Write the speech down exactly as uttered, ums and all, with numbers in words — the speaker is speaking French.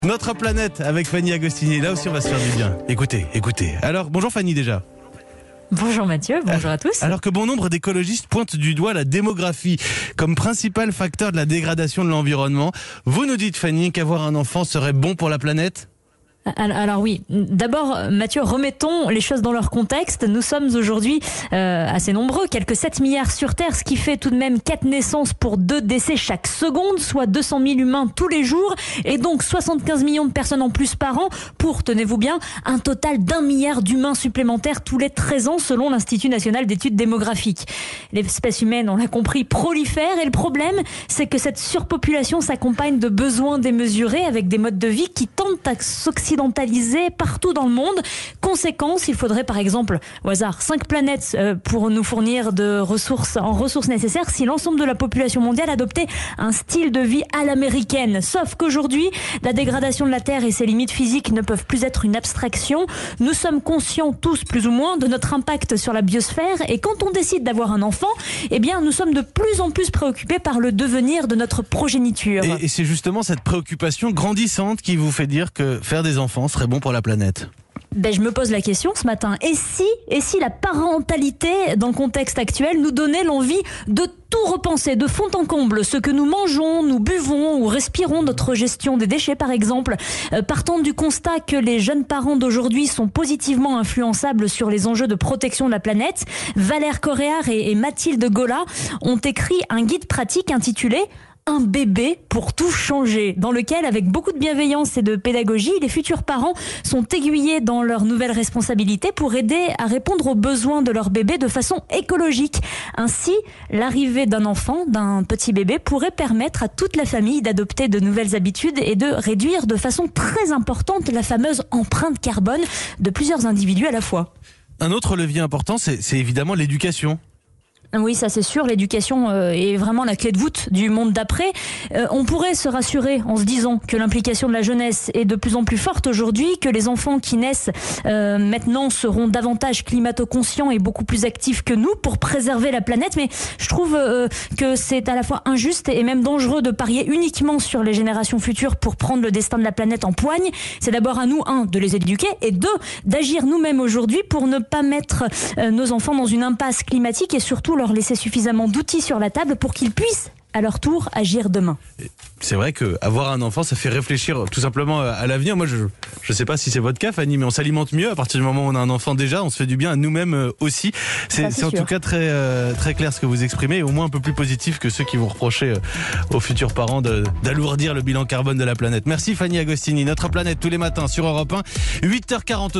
Notre planète avec Fanny Agostini. Là aussi, on va se faire du bien. Écoutez, écoutez. Alors, bonjour Fanny déjà. Bonjour Mathieu, bonjour à tous. Alors que bon nombre d'écologistes pointent du doigt la démographie comme principal facteur de la dégradation de l'environnement, vous nous dites Fanny qu'avoir un enfant serait bon pour la planète ? Alors oui, d'abord Mathieu, remettons les choses dans leur contexte. Nous sommes aujourd'hui euh, assez nombreux, quelques sept milliards sur Terre, ce qui fait tout de même quatre naissances pour deux décès chaque seconde, soit deux cent mille humains tous les jours, et donc soixante-quinze millions de personnes en plus par an, pour, tenez-vous bien, un total d'un milliard d'humains supplémentaires tous les treize ans selon l'Institut National d'Études Démographiques. L'espèce humaine, on l'a compris, prolifère, et le problème, c'est que cette surpopulation s'accompagne de besoins démesurés avec des modes de vie qui tendent à s'occidentaliser partout dans le monde. Conséquence, il faudrait par exemple, au hasard, cinq planètes pour nous fournir de ressources en ressources nécessaires si l'ensemble de la population mondiale adoptait un style de vie à l'américaine. Sauf qu'aujourd'hui, la dégradation de la Terre et ses limites physiques ne peuvent plus être une abstraction. Nous sommes conscients tous, plus ou moins, de notre impact sur la biosphère, et quand on décide d'avoir un enfant, eh bien, nous sommes de plus en plus préoccupés par le devenir de notre progéniture. Et, et c'est justement cette préoccupation grandissante qui vous fait dire que faire des enfants serait bon pour la planète. Ben, je me pose la question ce matin. Et si, et si la parentalité, dans le contexte actuel, nous donnait l'envie de tout repenser de fond en comble, ce que nous mangeons, nous buvons ou respirons, notre gestion des déchets par exemple, euh, partant du constat que les jeunes parents d'aujourd'hui sont positivement influençables sur les enjeux de protection de la planète, Valère Coréard et, et Mathilde Gola ont écrit un guide pratique intitulé Un bébé pour tout changer, dans lequel, avec beaucoup de bienveillance et de pédagogie, les futurs parents sont aiguillés dans leurs nouvelles responsabilités pour aider à répondre aux besoins de leur bébé de façon écologique. Ainsi, l'arrivée d'un enfant, d'un petit bébé, pourrait permettre à toute la famille d'adopter de nouvelles habitudes et de réduire de façon très importante la fameuse empreinte carbone de plusieurs individus à la fois. Un autre levier important, c'est, c'est évidemment l'éducation. Oui, ça c'est sûr, l'éducation euh, est vraiment la clé de voûte du monde d'après. Euh, on pourrait se rassurer en se disant que l'implication de la jeunesse est de plus en plus forte aujourd'hui, que les enfants qui naissent euh, maintenant seront davantage climato-conscients et beaucoup plus actifs que nous pour préserver la planète. Mais je trouve euh, que c'est à la fois injuste et même dangereux de parier uniquement sur les générations futures pour prendre le destin de la planète en poigne. C'est d'abord à nous, un, de les éduquer, et deux, d'agir nous-mêmes aujourd'hui pour ne pas mettre euh, nos enfants dans une impasse climatique et surtout leur laisser suffisamment d'outils sur la table pour qu'ils puissent à leur tour agir demain. C'est vrai qu'avoir un enfant, ça fait réfléchir tout simplement à l'avenir. Moi, je ne sais pas si c'est votre cas, Fanny, mais on s'alimente mieux à partir du moment où on a un enfant déjà. On se fait du bien à nous-mêmes aussi. C'est, c'est, c'est en tout cas très, euh, très clair ce que vous exprimez, et au moins un peu plus positif que ceux qui vont reprocher euh, aux futurs parents de, d'alourdir le bilan carbone de la planète. Merci Fanny Agostini. Notre planète tous les matins sur Europe un, huit heures quarante.